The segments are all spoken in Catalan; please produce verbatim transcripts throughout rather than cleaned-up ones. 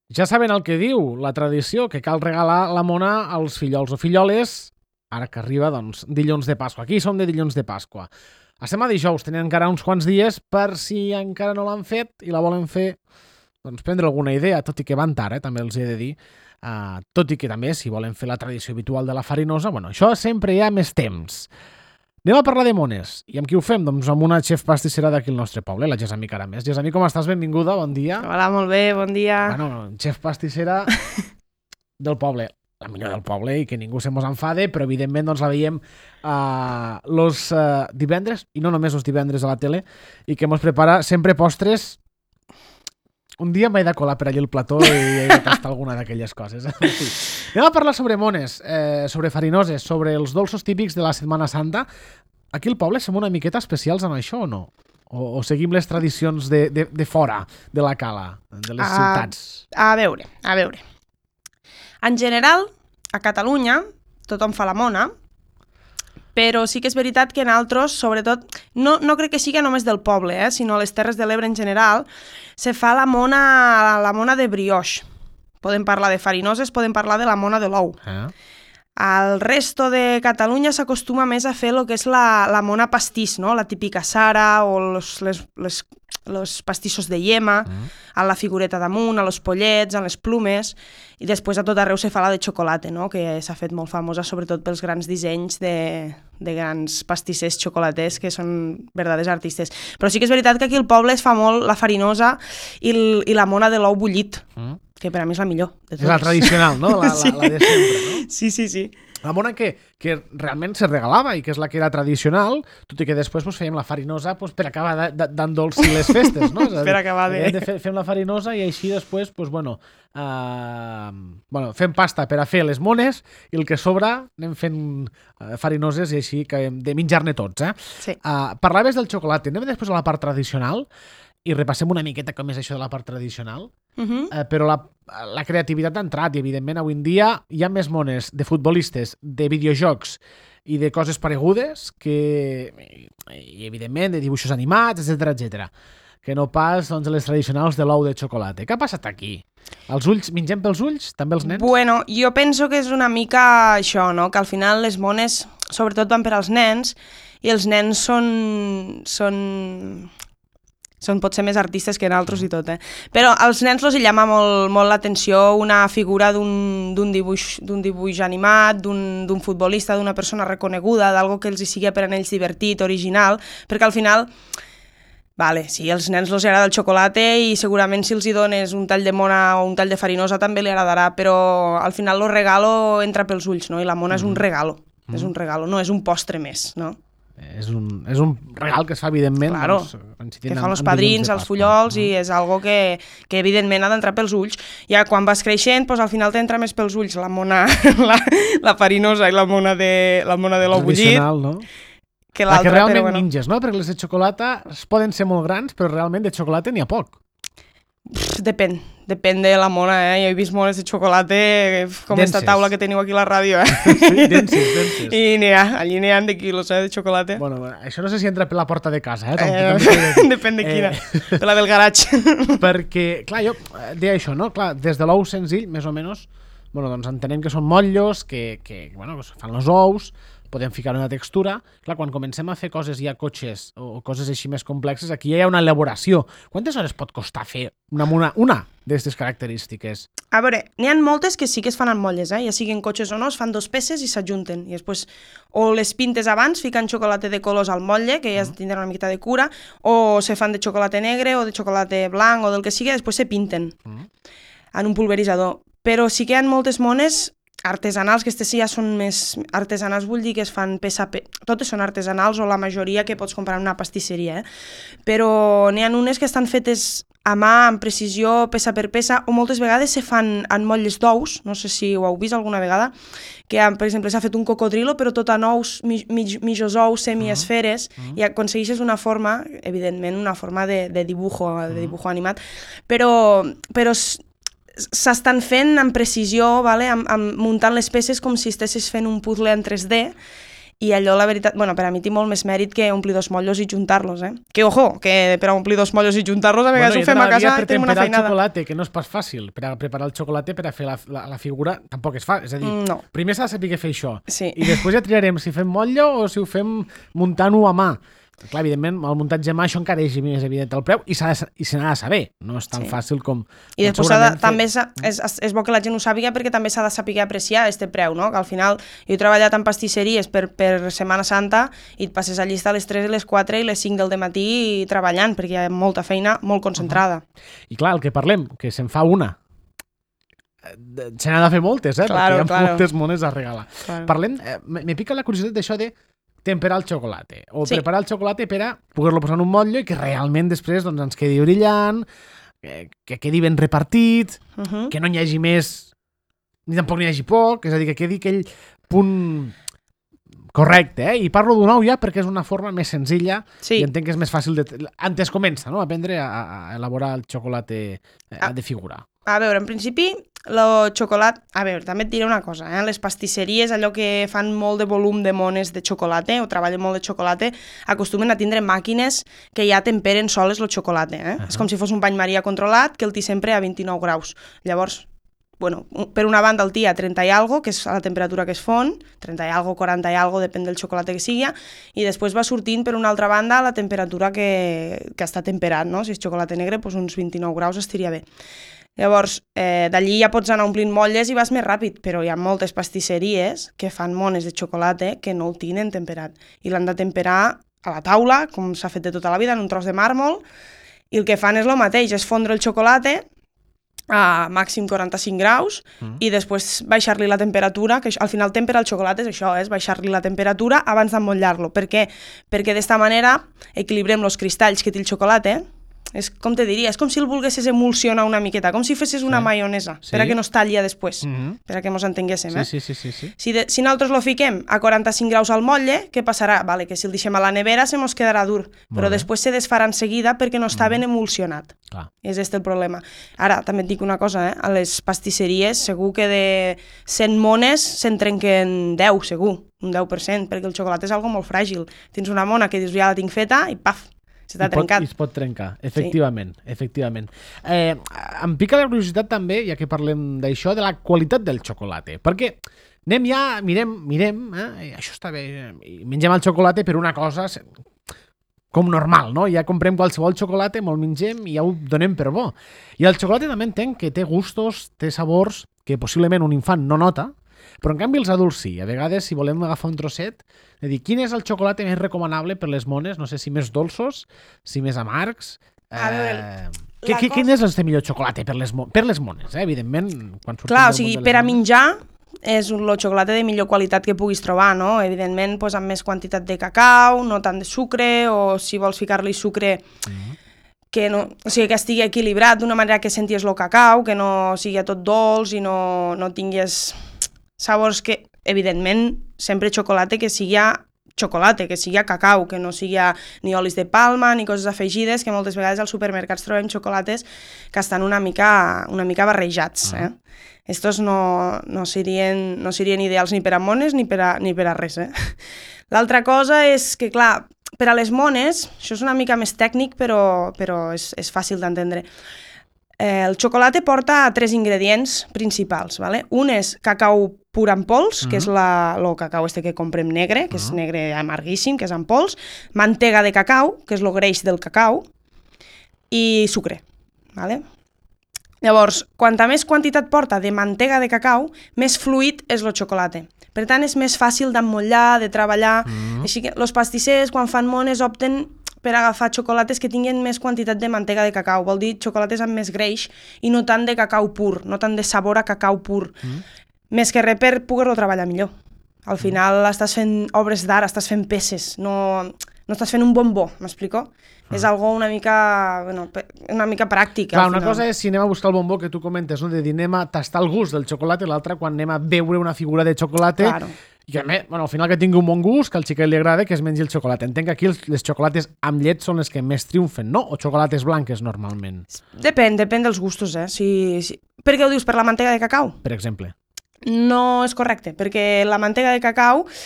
Ja saben el que diu la tradició, que cal regalar la mona als fillols o filloles, ara que arriba, doncs, dilluns de Pasqua. Aquí som de dilluns de Pasqua. Estem a dijous, tenen encara uns quants dies per si encara no l'han fet i la volen fer, doncs prendre alguna idea, tot i que van tard, eh, també els he de dir. Uh, tot i que també, si volen fer la tradició habitual de la farinosa, bueno, això sempre hi ha més temps. Anem a parlar de mones. I amb qui ho fem? Doncs amb una xef pastissera d'aquí al nostre poble, la Gessamí Caramés. Gessamí, com estàs? Benvinguda, bon dia. Hola, molt bé, bon dia. Bueno, xef pastissera del poble, la millor del poble, i que ningú se mos enfade, però evidentment doncs la veiem uh, los uh, divendres, i no només els divendres a la tele, i que mos prepara sempre postres. Un dia m'he de colar per allà el plató i he de tastar alguna d'aquelles coses. Sí. Anem a parlar sobre mones, eh, sobre farinoses, sobre els dolços típics de la Setmana Santa. Aquí al poble som una miqueta especials en això o no? O, o seguim les tradicions de, de, de fora, de la cala, de les a, ciutats? A veure, a veure. En general, a Catalunya, tothom fa la mona, però sí que és veritat que en altres, sobretot, no, no crec que sigui només del poble, eh, sinó a les Terres de l'Ebre en general, se fa la mona, la mona de brioix. Podem parlar de farinoses, podem parlar de la mona de l'ou. Eh? Al resto de Catalunya s'acostuma més a fer el que és la, la mona pastís, no? La típica sara o los, les, les, los pastissos de yema, mm. a la figureta damunt, a los pollets, a les plumes, i després a tot arreu se fa la de xocolata, no? Que s'ha fet molt famosa sobretot pels grans dissenys de, de grans pastissers xocolaters que són verdaders artistes. Però sí que és veritat que aquí al poble es fa molt la farinosa i, el, i la mona de l'ou bullit. Mm. Que per a mi és la millor de totes. És la tradicional, no? La, sí. la, la de sempre, no? Sí, sí, sí. La mona que, que realment se regalava i que és la que era tradicional, tot i que després pues, fèiem la farinosa pues, per acabar d'endolcir les festes, no? Per acabar de... de fer, fem la farinosa i així després, pues, bueno, uh, bueno, fem pasta per a fer les mones i el que sobra anem fent uh, farinoses i així que hem de menjar-ne tots, eh? Sí. Uh, parlaves del xocolata, anem després a la part tradicional i repassem una miqueta com és això de la part tradicional. Uh -huh. uh, però la, la creativitat ha entrat i evidentment avui en dia hi ha més mones de futbolistes, de videojocs i de coses paregudes que, i evidentment de dibuixos animats, etcètera etcètera, que no pas doncs, les tradicionals de l'ou de xocolata. Què ha passat aquí? Els ulls, mengem pels ulls? També els nens? Bueno, jo penso que és una mica això, no? Que al final les mones sobretot van per als nens i els nens són... són... són potser més artistes que nosaltres i tot, eh? Però als nens els llama molt, molt l'atenció una figura d'un dibuix, d'un dibuix animat, d'un futbolista, d'una persona reconeguda, d'algo que els hi sigui per a ells divertit, original, perquè al final, vale, sí, als nens els agrada el xocolata i segurament si els hi dones un tall de mona o un tall de farinosa també li agradarà, però al final el regalo entra pels ulls, no? I la mona mm. és un regalo, mm. és un regalo, no és un postre més, no? És un, és un regal que es fa, evidentment, claro, doncs, que fan els padrins, els fullols, mm. i és algo que, que evidentment ha d'entrar pels ulls. Ja quan vas creixent, doncs, al final t'entra més pels ulls la mona, la, la farinosa i la mona de, la mona de l'ou bullit. No? Que la que realment però, bueno. menges, no? Perquè les de xocolata poden ser molt grans, però realment de xocolata n'hi ha poc. Pff, depèn, depèn de la mona, eh? Jo he vist mones de xocolata com denses. Esta taula que teniu aquí a la ràdio, eh? Sí, denses, denses. I n'hi ha, allí n'hi ha de quilos, eh, de xocolata. Bueno, això no sé si entra per la porta de casa, eh? eh depèn de quina, eh... de la del garatge. Perquè, clar, jo deia això, no? Clar, des de l'ou senzill, més o menys, bueno, doncs entenem que són motllos, que, que, bueno, que fan els ous, podem ficar una textura. Clar, quan comencem a fer coses ja cotxes o coses així més complexes, aquí ja hi ha una elaboració. Quantes hores pot costar fer una una, una d'aquestes característiques? A veure, n'hi ha moltes que sí que es fan en motlles, eh? Ja siguin cotxes o no, es fan dos peces i s'ajunten. I després o les pintes abans, ficant xocolata de colors al motlle, que ja mm. tindrà una miqueta de cura, o se fan de xocolata negre o de xocolata blanc o del que sigui, després se pinten mm. en un pulveritzador. Però sí que hi ha moltes mones artesanals, que aquestes ja són més artesanals, vull dir que es fan peça a peça, totes són artesanals o la majoria que pots comprar en una pastisseria, eh? Però n'hi ha unes que estan fetes a mà, amb precisió, peça per peça, o moltes vegades se fan en motlles d'ous, no sé si ho heu vist alguna vegada, que per exemple s'ha fet un cocodrilo però tot en ous, mig, mitjos ous, semiesferes, uh -huh. i aconsegueixes una forma, evidentment una forma de, de dibujo, de dibujo animat, però, però s'estan fent amb precisió, vale? amb, amb, muntant les peces com si estessis fent un puzzle en tres D, i allò, la veritat, bueno, per a mi té molt més mèrit que omplir dos motllos i juntar-los, eh? Que, ojo, que per a omplir dos motllos i juntar-los a vegades bueno, ho fem a casa i tenim una feinada. Per temperar feinada. el xocolata, que no és pas fàcil, per a preparar el xocolata per a fer la, la, la figura, tampoc és fàcil. És a dir, no. primer s'ha de saber fer això. Sí. I després ja triarem si fem motlle o si ho fem muntant-ho a mà. Clar, evidentment, el muntatge a mà això encara és més evident el preu i s'ha de, i se n'ha de saber. No és tan sí. fàcil com... I després de, també fer... és, és bo que la gent ho sàpiga perquè també s'ha de saber apreciar este preu, no? Que al final jo he treballat en pastisseries per, per Setmana Santa i et passes a llista a les tres, les quatre i les cinc del dematí treballant perquè hi ha molta feina molt concentrada. Uh-huh. I clar, el que parlem, que se'n fa una. Se n'ha de fer moltes, eh? Claro, perquè hi ha claro. moltes mones a regalar. Claro. Parlem, eh, me pica la curiositat d'això de temperar el xocolata o sí. preparar el xocolata per a poder-lo posar en un motlle i que realment després doncs, ens quedi brillant, que, que quedi ben repartit, uh-huh. que no n'hi hagi més ni tampoc n'hi hagi poc, és a dir, que quedi aquell punt correcte, eh? I parlo d'un ou ja perquè és una forma més senzilla sí. i entenc que és més fàcil de... Antes comença, no?, a aprendre a, a elaborar el xocolata a, de figura. A veure, en principi, el xocolat... A veure, també et diré una cosa, eh? Les pastisseries, allò que fan molt de volum de mones de xocolata o treballen molt de xocolata, acostumen a tindre màquines que ja temperen soles el xocolata, eh? Uh-huh. És com si fos un bany maria controlat que el té sempre a vint-i-nou graus. Llavors, bueno, per una banda el té a trenta i algo, que és a la temperatura que es fon, trenta i algo, quaranta i algo, depèn del xocolata que sigui, i després va sortint per una altra banda a la temperatura que, que està temperat, no? Si és xocolata negre, doncs uns vint-i-nou graus estaria bé. Llavors, eh, d'allí ja pots anar omplint motlles i vas més ràpid, però hi ha moltes pastisseries que fan mones de xocolata que no el tenen temperat. I l'han de temperar a la taula, com s'ha fet de tota la vida, en un tros de màrmol, i el que fan és el mateix, és fondre el xocolata a màxim quaranta-cinc graus mm. i després baixar-li la temperatura, que al final temperar el xocolata és això, és baixar-li la temperatura abans d'emmotllar-lo. Per què? Perquè d'esta manera equilibrem els cristalls que té el xocolata. És com te diria, és com si el volguessis emulsionar una miqueta, com si fessis una sí. maionesa, sí. per a que no es talli després, mm-hmm. per a que mos entenguéssim. Eh? Sí, sí, sí, sí. Si, de, si nosaltres lo fiquem a quaranta-cinc graus al motlle, què passarà? Vale, que si el deixem a la nevera se mos quedarà dur, però després se desfarà en seguida perquè no està ben emulsionat. Clar. És este el problema. Ara, també et dic una cosa, eh? A les pastisseries segur que de cent mones se'n trenquen deu, segur, un deu per cent, perquè el xocolata és algo molt fràgil. Tens una mona que dius ja la tinc feta i paf, s'està trencat. I es pot trencar, efectivament. Sí. efectivament. Eh, em pica la curiositat també, ja que parlem d'això, de la qualitat del xocolata. Perquè anem ja, mirem, mirem, eh, això està bé, i mengem el xocolata per una cosa com normal, no? Ja comprem qualsevol xocolata, me'l mengem i ja ho donem per bo. I el xocolata també entenc que té gustos, té sabors que possiblement un infant no nota, però en canvi els adults sí. A vegades, si volem agafar un trosset, de dir, quin és el xocolata més recomanable per les mones? No sé si més dolços, si més amargs... A veure, eh, que, que, cosa... Quin és el millor xocolata per les, per les mones, eh? Evidentment, quan sortim clar, del o sigui, món de per a mones... menjar és el xocolata de millor qualitat que puguis trobar, no? Evidentment, pues, amb més quantitat de cacau, no tant de sucre, o si vols ficar-li sucre... Mm-hmm. que no, o sigui, que estigui equilibrat d'una manera que senties el cacau, que no sigui tot dolç i no, no tingués sabors que, evidentment, sempre xocolata que sigui xocolata, que sigui cacau, que no sigui ni olis de palma ni coses afegides, que moltes vegades als supermercats trobem xocolates que estan una mica, una mica barrejats. Eh? Estos no, no, serien, no serien ideals ni per a mones ni per a, ni per a res. Eh? L'altra cosa és que, clar, per a les mones, això és una mica més tècnic, però, però és, és fàcil d'entendre. Eh, el xocolata porta tres ingredients principals. ¿vale? Un és cacau pur en pols, uh-huh. que és la, el cacau este que comprem negre, que uh-huh. és negre amarguíssim, que és en pols, mantega de cacau, que és el greix del cacau, i sucre. ¿vale? Llavors, quanta més quantitat porta de mantega de cacau, més fluid és el xocolata. Per tant, és més fàcil d'emmotllar, de treballar. Uh-huh. Així que els pastissers, quan fan mones, opten per agafar xocolates que tinguin més quantitat de mantega de cacau. Vol dir xocolates amb més greix i no tant de cacau pur, no tant de sabor a cacau pur. Uh-huh. Més que res per poder-lo treballar millor. Al final uh-huh. estàs fent obres d'art, estàs fent peces, no, no estàs fent un bombó, m'explico? Uh-huh. És algo una mica, bueno, una mica pràctica. Clar, una cosa és si anem a buscar el bombó que tu comentes, no? De dir anem a tastar el gust del xocolata, i l'altra quan anem a veure una figura de xocolata, claro. I que bueno, al final que tingui un bon gust, que al xiquet li agrada, que es mengi el xocolata. Entenc que aquí les xocolates amb llet són les que més triomfen, no? O xocolates blanques, normalment? Depèn, depèn dels gustos, eh? Si, si... Per què ho dius? Per la mantega de cacau? Per exemple. No és correcte, perquè la mantega de cacau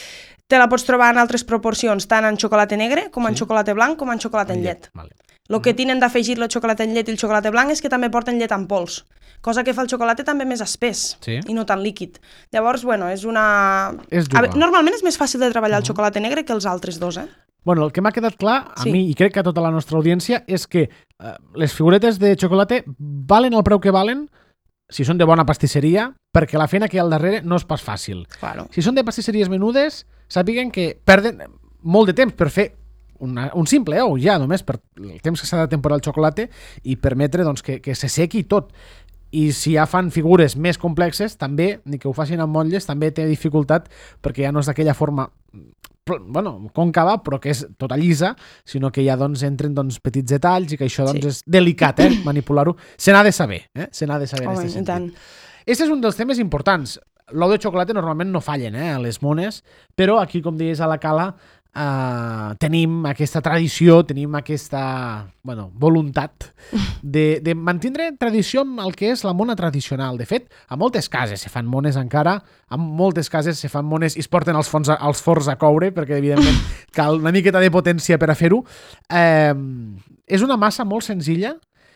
Te la pots trobar en altres proporcions, tant en xocolata negre, com en Sí. xocolata blanc, com en xocolata en llet. Vale. El que tenen d'afegir el xocolata en llet i el xocolata blanc és que també porten llet en pols, cosa que fa el xocolata també més espès Sí. i no tan líquid. Llavors, bueno, és una... És A dur. veure, normalment és més fàcil de treballar el xocolata negre que els altres dos, eh? Bueno, el que m'ha quedat clar, a Sí. mi i crec que a tota la nostra audiència, és que eh, les figuretes de xocolata valen el preu que valen si són de bona pastisseria, perquè la feina que hi ha al darrere no és pas fàcil. Claro. Si són de pastisseries menudes, sàpiguen que perden molt de temps per fer una, un simple ou, ja, només per el temps que s'ha de temporar el xocolata i permetre doncs, que, que se sequi tot. I si ja fan figures més complexes, també, ni que ho facin amb motlles, també té dificultat perquè ja no és d'aquella forma bueno, còncava, però que és tota llisa, sinó que ja doncs, entren doncs, petits detalls i que això doncs, Sí. és delicat, eh, manipular-ho. Se n'ha de saber, eh? Se n'ha de saber Home, en i aquest tant. sentit. Este és un dels temes importants. L'ou de xocolata normalment no fallen, eh, a les mones, però aquí, com deies a la Cala, Uh, tenim aquesta tradició, tenim aquesta bueno, voluntat de, de mantindre tradició amb el que és la mona tradicional. De fet, a moltes cases se fan mones encara, a moltes cases se fan mones i es porten els, fons a, els forns a coure, perquè evidentment cal una miqueta de potència per a fer-ho. Uh, és una massa molt senzilla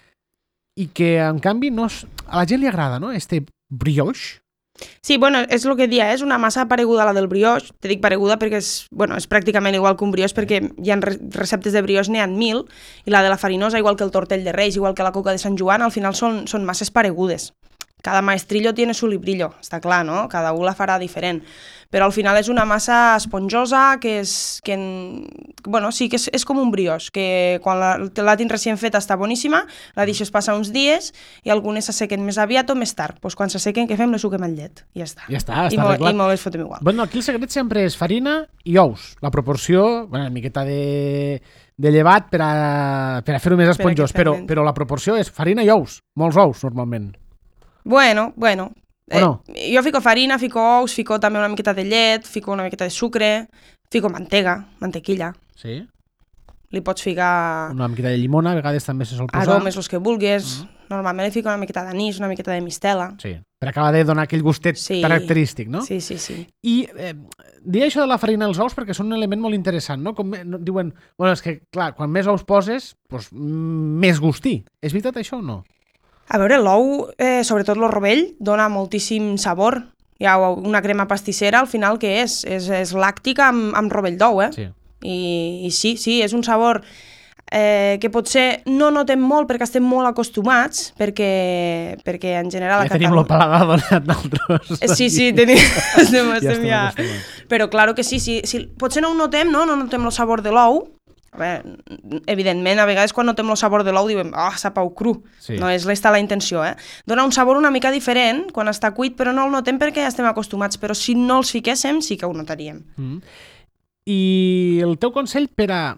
i que, en canvi, no és... a la gent li agrada, no?, este brioche. Sí, bueno, és el que dia, és una massa pareguda a la del brioche. Te dic pareguda perquè és, bueno, és pràcticament igual que un brioche, perquè hi ha receptes de brioche, n'hi ha mil, i la de la farinosa, igual que el tortell de Reis, igual que la coca de Sant Joan, al final són, són masses paregudes. Cada maestrillo tiene su librillo, està clar, no? Cada un la farà diferent. Però al final és una massa esponjosa que és... Que, bueno, sí, que és, és com un brioche, que quan la, la tens recient feta està boníssima, la deixes passar uns dies i algunes s'assequen més aviat o més tard. Pues quan s'assequen, què fem? Les suquem al llet. I ja està. Ja està, està I molt, arreglat. I molt les fotem igual. Bueno, aquí el secret sempre és farina i ous. La proporció, bueno, una miqueta de, de llevat per a, per a fer-ho més esponjós, que però, fermenti. però la proporció és farina i ous. Molts ous, normalment. Bueno, bueno. O no? Eh, jo fico farina, fico ous, fico també una miqueta de llet, fico una miqueta de sucre, fico mantega, mantequilla. Sí. Li pots ficar Una miqueta de llimona, a vegades també se sol posar. aromes, els que vulguis. Normalment li fico una miqueta d'anís, una miqueta de mistela. Sí, per acabar de donar aquell gustet Sí. característic, no? Sí, sí, sí. I eh, deia això de la farina i els ous perquè són un element molt interessant, no? Com, no diuen, bueno, és que, clar, quan més ous poses, doncs, més gustí. És veritat això o no? A veure, l'ou, eh, sobretot el rovell, dona moltíssim sabor. Hi ha una crema pastissera, al final, què és? És, és làctica amb, amb rovell d'ou, eh? Sí. I, I sí, sí, és un sabor eh, que potser no notem molt perquè estem molt acostumats, perquè, perquè en general... a Ja tenim el Catalunya- paladar donat nosaltres. Eh, Sí, sí, tenim... estem, Ja estem estem ja... acostumats. Però claro que sí, sí, sí, potser no ho notem, no? No notem el sabor de l'ou. A veure, evidentment, a vegades quan notem el sabor de l'ou diuen, ah, oh, sap ou cru. Sí. No és l'esta la intenció, eh? Dona un sabor una mica diferent quan està cuit, però no el notem perquè ja estem acostumats. Però si no els fiquéssim, sí que ho notaríem. Mm. I el teu consell per a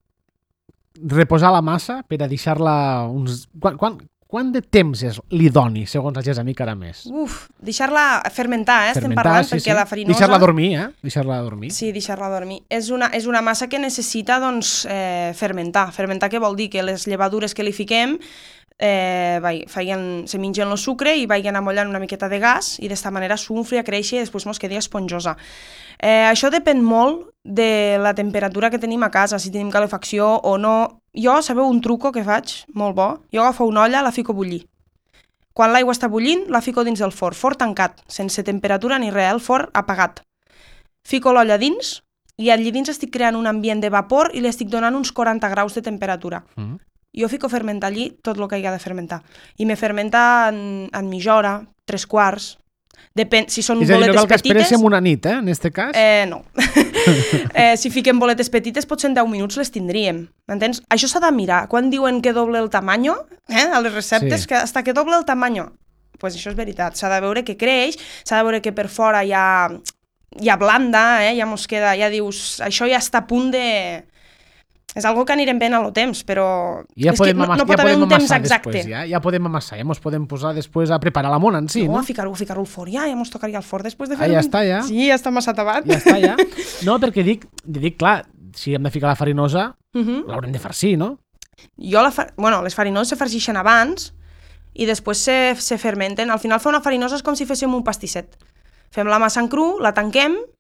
reposar la massa, per a deixar-la uns... Quan, quan, quant de temps és l'idoni, segons el Gessamí Caramés? Uf, deixar-la fermentar, eh? Estem Fermentar, parlant, sí, perquè sí. la farinosa... Deixar-la dormir, eh? Deixar-la dormir. Sí, deixar-la dormir. És una, és una massa que necessita doncs, eh, fermentar. Fermentar què vol dir? Que les llevadures que li fiquem eh, vai, feien, se mengen el sucre i vagin amollant una miqueta de gas i d'esta manera s'unfli a créixer i després mos quedi esponjosa. Eh, això depèn molt de la temperatura que tenim a casa, si tenim calefacció o no. Jo, sabeu un truco que faig, molt bo? Jo agafo una olla, la fico a bullir. Quan l'aigua està bullint, la fico dins del forn, forn tancat, sense temperatura ni res, el forn apagat. Fico l'olla dins i allí dins estic creant un ambient de vapor i li estic donant uns quaranta graus de temperatura. Mm. Jo fico a fermentar allí tot el que hi ha de fermentar. I me fermenta en, en mitja hora, tres quarts. Depèn, si són És a dir, no boletes cal que petites... esperéssim una nit, eh, en este cas. Eh, no. eh, si fiquem boletes petites, potser en deu minuts les tindríem. M'entens? Això s'ha de mirar. Quan diuen que doble el tamanyo, eh, a les receptes, Sí. que hasta que doble el tamanyo, pues això és veritat. S'ha de veure que creix, s'ha de veure que per fora hi ha, hi ha blanda, eh, ja mos queda, ja dius, això ja està a punt de... És algo que anirem ben a lo temps, però Ja és que podem, no, amassar, no pot ja haver podem un temps amassar exacte. després, ja, ja podem amassar, ja mos podem posar després a preparar la mona en si, no, no? a ficar-ho ficar al forn, ja, ja mos tocaria al forn després de Ah, fer... ja està, ja. Sí, ja està amassat abans. Ja està, ja. No, perquè dic, dic, clar, si hem de ficar la farinosa, Uh -huh. l'haurem de farcir, no? Jo la fa... bueno, les farinoses se farcixen abans i després se, se fermenten. Al final fer una farinosa és com si féssim un pastisset. Fem la massa en cru, la tanquem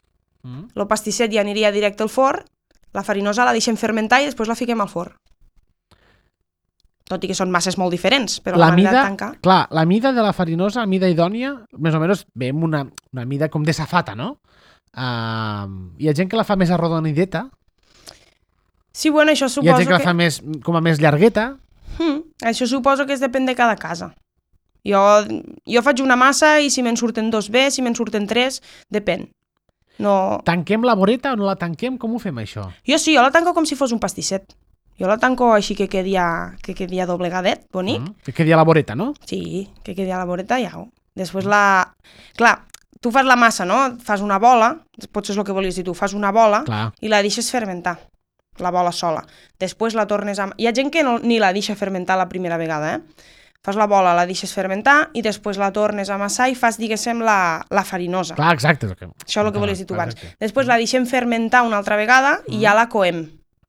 mm. el pastisset ja aniria directe al forn, la farinosa la deixem fermentar i després la fiquem al forn. Tot i que són masses molt diferents, però la, la manera mida, de tancar... Clar, la mida de la farinosa, la mida idònia, més o menys veiem una, una mida com de safata, no? Uh, hi ha gent que la fa més arrodonideta. Sí, bueno, això suposo hi ha gent que, que... la fa més, com a més llargueta. Hmm, això suposo que es depèn de cada casa. Jo, jo faig una massa i si me'n surten dos bé, si me'n surten tres, depèn. No... Tanquem la voreta o no la tanquem? Com ho fem, això? Jo sí, jo la tanco com si fos un pastisset. Jo la tanco així que quedi a, que quedi a doblegadet, bonic. Mm, que quedi a la voreta, no? Sí, que quedi a la voreta i au. Després la... Clar, tu fas la massa, no? Fas una bola, potser és el que volies dir tu, fas una bola Clar. I la deixes fermentar, la bola sola. Després la tornes a... Hi ha gent que no, ni la deixa fermentar la primera vegada, eh? Fas la bola, la deixes fermentar i després la tornes a amassar i fas, diguéssim, la, la farinosa. Clar, exacte. Que... Això és el que volies dir tu abans. Després la deixem fermentar una altra vegada i mm. ja la coem.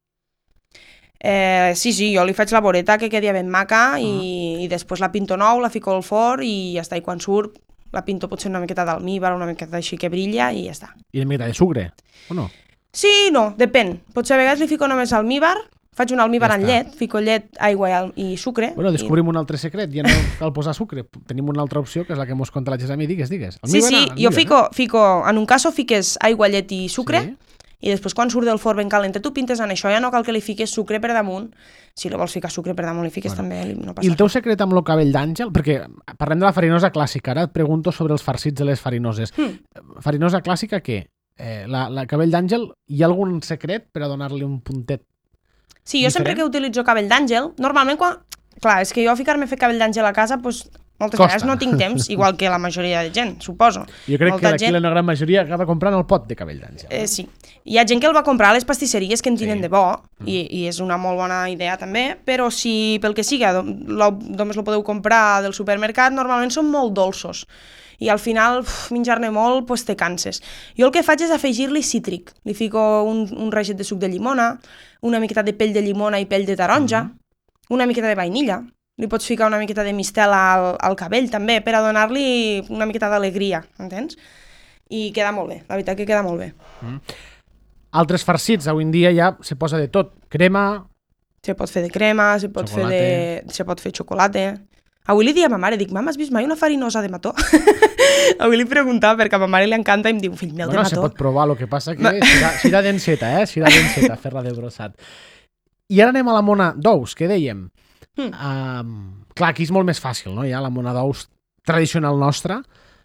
Eh, sí, sí, jo li faig la voreta que quedi ben maca i, uh-huh. i després la pinto nou, la fico al forn i ja està. I quan surt la pinto potser una miqueta d'almíbar, una miqueta així que brilla i ja està. I una miqueta de sucre, o no? Sí, no, depèn. Potser a vegades li fico només almíbar, faig un almíbar ja en llet, fico llet, aigua i, i sucre. Bueno, descobrim i... un altre secret, ja no cal posar sucre. Tenim una altra opció, que és la que mos conta la Gesami, digues, digues. Almíbar, sí, sí, almíbar, jo fico, no? fico, en un cas fiques aigua, llet i sucre, sí. I després quan surt del forn ben calent, tu pintes en això, ja no cal que li fiques sucre per damunt. Si li vols ficar sucre per damunt, li fiques bueno. també, no passa I el teu secret amb el cabell d'àngel? Perquè parlem de la farinosa clàssica, ara et pregunto sobre els farcits de les farinoses. Hmm. Farinosa clàssica, què? Eh, la, la cabell d'àngel, hi ha algun secret per a donar-li un puntet Sí, jo diferent? Sempre que utilitzo cabell d'àngel, normalment quan... Clar, és que jo ficar-me a fer cabell d'àngel a casa, doncs... Moltes Costa. Vegades no tinc temps, igual que la majoria de gent, suposo. Jo crec Molta que d'aquí gent... la gran majoria acaba comprant el pot de cabell d'àngel. Eh, sí. Hi ha gent que el va comprar a les pastisseries que en tenen sí. de bo, mm. i, i és una molt bona idea també, però si pel que siga lo, només el podeu comprar del supermercat, normalment són molt dolços. I al final, menjar-ne molt, pues, te canses. Jo el que faig és afegir-li cítric. Li fico un, un reixet de suc de llimona, una miqueta de pell de llimona i pell de taronja, mm. una miqueta de vainilla. Li pots ficar una miqueta de mistel al, al cabell també per a donar-li una miqueta d'alegria, entens? I queda molt bé, la veritat que queda molt bé. Mm. Altres farcits, avui en dia ja se posa de tot. Crema... Se pot fer de crema, se pot xocolate. fer de... se pot fer xocolata. Avui li dic a ma mare, dic, mama, has vist mai una farinosa de mató? Avui li preguntava perquè a ma mare li encanta i em diu, fill meu, bueno, de mató. Se pot provar, el que passa que si da denseta, eh? Si da denseta, fer-la de brossat. I ara anem a la mona d'ous, que dèiem. Hmm. Um, clar, aquí és molt més fàcil, no? Hi ha la mona d'ous tradicional nostra.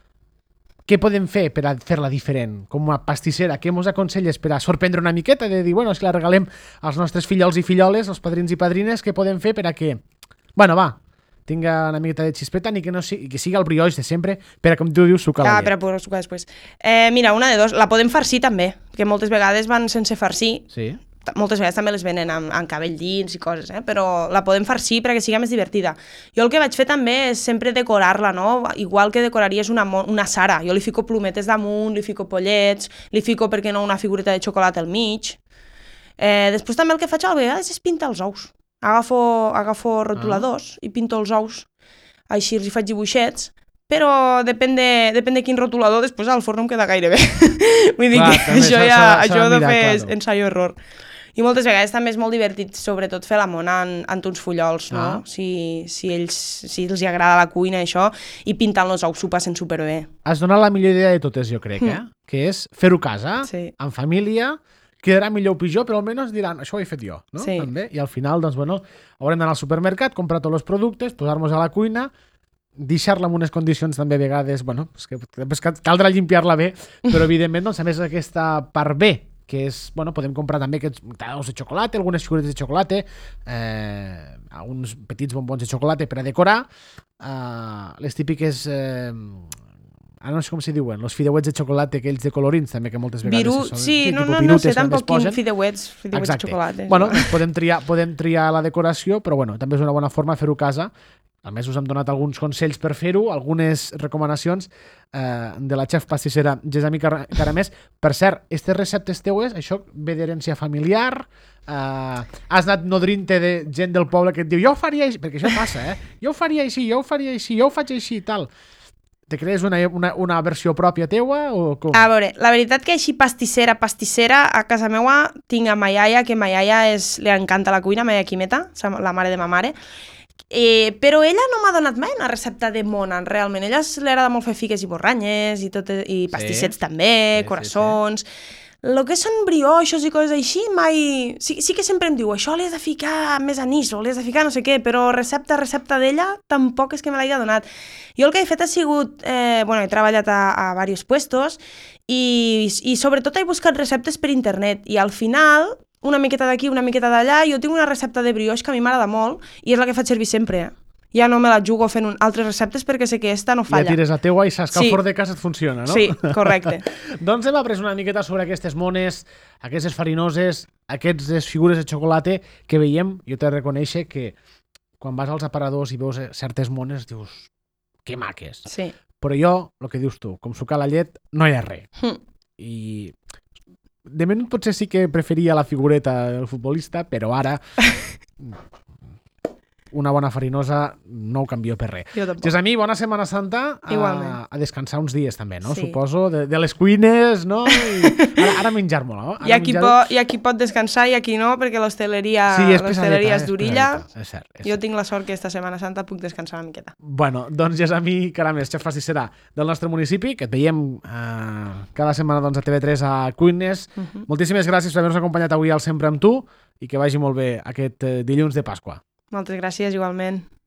Què podem fer per a fer-la diferent? Com a pastissera, què mos aconselles per a sorprendre una miqueta? De dir, bueno, si la regalem als nostres fillols i filloles, als padrins i padrines, què podem fer per a que, bueno, va, tinga una miqueta de xispeta ni que no sigui, que sigui el brioix de sempre, per a, com tu dius, sucar la llet. Ah, per a poder sucar després. Eh, mira, una de dos, la podem farcir també, que moltes vegades van sense farcir. Sí. Moltes vegades també les venen amb, amb cabell dins i coses, eh? Però la podem farcir perquè siga més divertida. Jo el que vaig fer també és sempre decorar-la, no? Igual que decoraries una, una Sara. Jo li fico plumetes damunt, li fico pollets, li fico, per què no, una figureta de xocolata al mig. Eh, després també el que faig a vegades és pintar els ous. Agafo, agafo rotuladors ah. i pinto els ous. Així els hi faig dibuixets. Però depèn de, depèn de quin rotulador, després al forn no em queda gaire bé. Vull dir clar, que això ja això ho he de fer claro. Ensaio-error. I moltes vegades també és molt divertit, sobretot fer la mona en, en uns fullols, no? Ah. Si, si, ells, si els agrada la cuina, això, i pintant els ous s'ho passen superbé. Has donat la millor idea de totes, jo crec, eh? Mm. Que és fer-ho a casa, sí. En família, quedarà millor o pitjor, però almenys diran, això ho he fet jo, no? Sí. També. I al final, doncs, bueno, haurem d'anar al supermercat, comprar tots els productes, posar-nos a la cuina, deixar-la en unes condicions també a vegades, bueno, és que, és que caldrà limpiar-la bé, però evidentment, doncs, a més aquesta part bé, que és, bueno, podem comprar també aquests ous de xocolata, algunes figuretes de xocolata, eh, uns petits bombons de xocolata per a decorar, eh, les típiques, eh, ara no sé com s'hi diuen, els fideuets de xocolata, aquells de colorins també, que moltes vegades... Viru, són, sí, sí, no, no, no sé tampoc quin fideuets, fideuets de xocolata. Bueno, doncs podem triar, podem triar la decoració, però bueno, també és una bona forma de fer-ho a casa. A més, us hem donat alguns consells per fer-ho, algunes recomanacions eh, de la xef pastissera Gesami Caramés. Per cert, aquestes receptes teues, això ve d'herència familiar, eh, has anat nodrint-te de gent del poble que et diu jo ho faria així, perquè això passa, eh? Jo ho faria així, jo ho faria així, jo ho faig així i tal. te crees una, una, una versió pròpia teua o com? A veure, la veritat que així pastissera, pastissera, a casa meua tinc a ma iaia, que ma iaia és, li encanta la cuina, ma iaia Quimeta, la mare de ma mare, eh, però ella no m'ha donat mai una recepta de mona, realment. Ella li agrada molt fer figues i borranyes, i, tot, i pastissets sí. també, sí, coraçons... Sí, sí. El que són brioixos i coses així, mai... Sí, sí que sempre em diu, això li has de ficar més anís o li has de ficar no sé què, però recepta, recepta d'ella tampoc és que me l'hagi donat. Jo el que he fet ha sigut... Eh, bueno, he treballat a, a diversos puestos i, i sobretot he buscat receptes per internet i al final, una miqueta d'aquí, una miqueta d'allà, jo tinc una recepta de brioix que a mi m'agrada molt i és la que faig servir sempre. Ja no me la jugo fent un, altres receptes perquè sé que esta no falla. Ja tires la teua i saps que sí. Al forn de casa et funciona, no? Sí, correcte. Doncs hem après una miqueta sobre aquestes mones, aquestes farinoses, aquestes figures de xocolata que veiem. Jo t'he de reconèixer que quan vas als aparadors i veus certes mones dius, que maques. Sí. Però jo, el que dius tu, com sucar la llet, no hi ha res. Mm. I de menut potser sí que preferia la figureta del futbolista, però ara... una bona farinosa no ho canvio per res. Gessamí, bona Setmana Santa. A, a descansar uns dies també, no? Sí. Suposo, de, de les cuines, no? I ara, ara menjar molt, no? Ara hi, ha menjar... po, hi ha qui pot descansar i aquí no, perquè l'hostaleria sí, és, és durilla. És cert, és jo cert. Tinc la sort que esta Setmana Santa puc descansar una miqueta. Bueno, doncs Gessamí Caramés, xef pastissera del nostre municipi, que et veiem eh, cada setmana doncs, a T V tres a Cuines. Uh -huh. Moltíssimes gràcies per haver-nos acompanyat avui al Sempre amb tu i que vagi molt bé aquest eh, dilluns de Pasqua. Moltes gràcies, igualment.